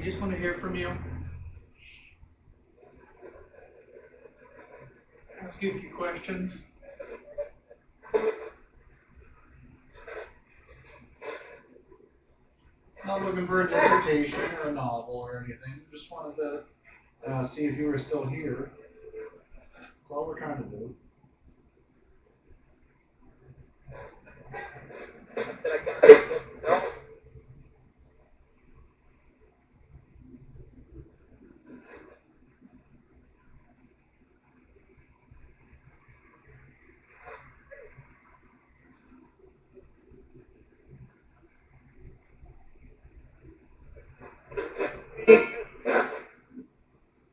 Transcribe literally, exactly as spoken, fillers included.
just want to hear from you. Ask you a few questions. Not looking for a dissertation or a novel or anything. Just wanted to uh, see if you were still here. That's all we're trying to do.